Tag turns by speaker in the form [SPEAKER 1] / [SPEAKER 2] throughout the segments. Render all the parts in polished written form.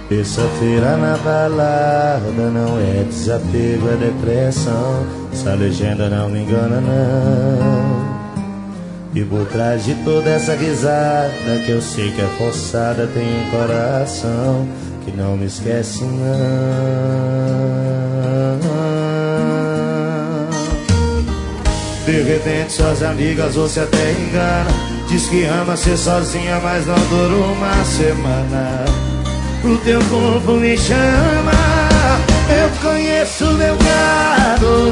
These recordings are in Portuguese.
[SPEAKER 1] Terça-feira na balada não é desapego, é depressão. Essa legenda não me engana não. E por trás de toda essa risada que eu sei que é forçada, tem um coração que não me esquece não. De repente suas amigas você até engana, diz que ama ser sozinha, mas não dura uma semana. O teu corpo me chama, eu conheço meu gado.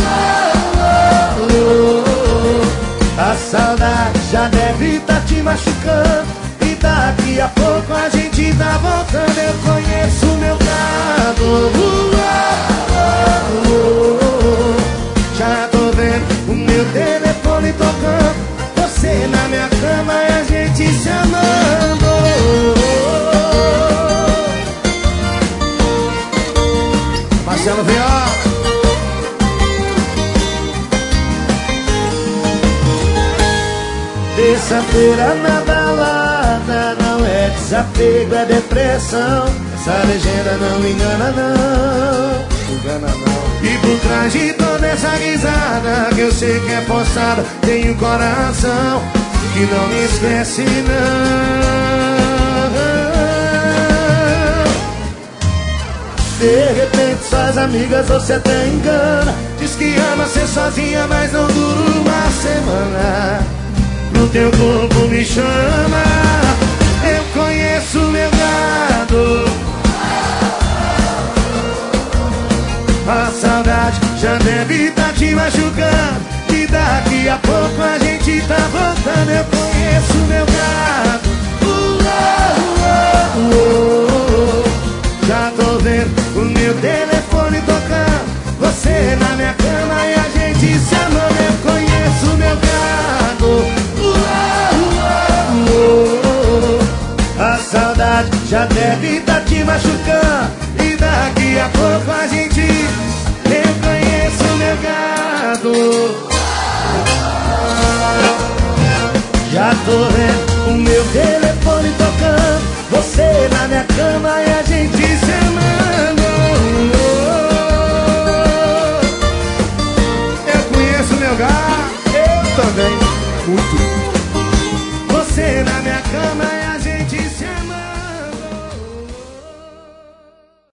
[SPEAKER 1] A saudade já deve tá te machucando, e daqui a pouco a gente tá voltando. Eu conheço meu gado. Já tô vendo o meu telefone tocando, você na minha cama e a gente se amando. Marcelo Viola. Terça-feira na balada não é desapego, é depressão. Essa legenda não me engana não. Engana não. E por trás de toda essa risada que eu sei que é forçada, tem um coração que não me esquece não. De repente suas amigas você até engana, diz que ama ser sozinha, mas não dura uma semana. O teu corpo me chama, eu conheço meu gado. A saudade já deve tá te machucando, e daqui a pouco a gente tá voltando. Eu conheço meu gado. Já tô vendo o meu telefone tocando, você na minha cama e a gente se amando. Eu conheço meu gado. A saudade já deve tá te machucando, e daqui a pouco a gente. Eu conheço meu gado. Já tô